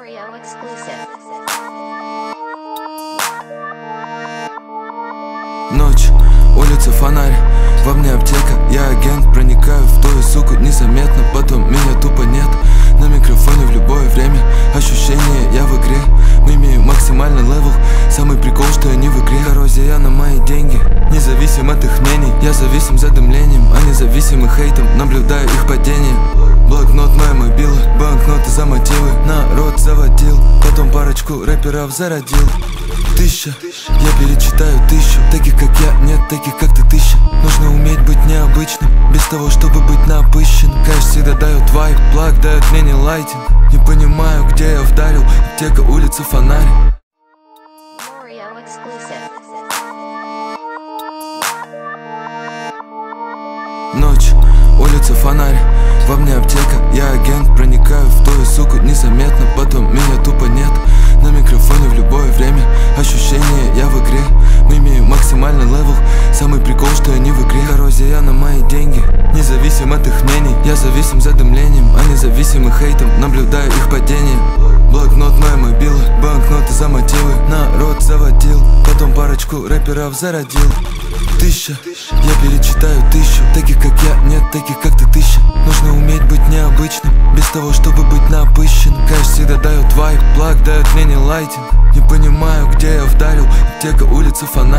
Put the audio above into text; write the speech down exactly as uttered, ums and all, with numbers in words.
Oreo exclusive. Ночь, улица, фонарь, во мне аптека, я агент. Проникаю в твою суку незаметно, потом меня тупо нет. На микрофоне в любое время, ощущение я в игре. Мы имеем максимальный левел, самый прикол, что я не в игре. Коррозия на мои деньги, независим от их мнений. Я зависим задымлением, а независимым хейтом. Наблюдаю их падение. Блокнот, моя мобила, банкноты за мотивы. Народ заводил, потом парочку рэперов зародил. Тысяча, я перечитаю тысячу. Таких как я, нет таких как ты тысяча. Нужно уметь быть необычным, без того, чтобы быть напыщенным. Кэш всегда дает вайб, плаг дает мне не лайтинг. Не понимаю, где я вдарил, аптека, улица, фонарь. Oreo exclusive. Ночь, улица, фонарь, во мне аптека, я агент. Проникаю в твою суку незаметно, потом меня тупо нет. На микрофоне в любое время, ощущение я в игре. Мы имеем максимальный левел, самый прикол, что я не в игре. Коррозия на мои деньги, независим от их мнений. Я зависим задымлением, а независимым хейтом. Наблюдаю их падение. Блокнот, моя мобила, банкноты за мотивы. Народ заводил, потом парочку рэперов зародил. Тысяча, я перечитаю тысячу. Таких как я, нет таких как ты тысяча. Нужно уметь быть необычным, без того, чтобы быть напыщенным. Кэш всегда дает вайб, плаг дает мне не лайтинг. Не понимаю, где я вдарил, аптека, улица, фонарь.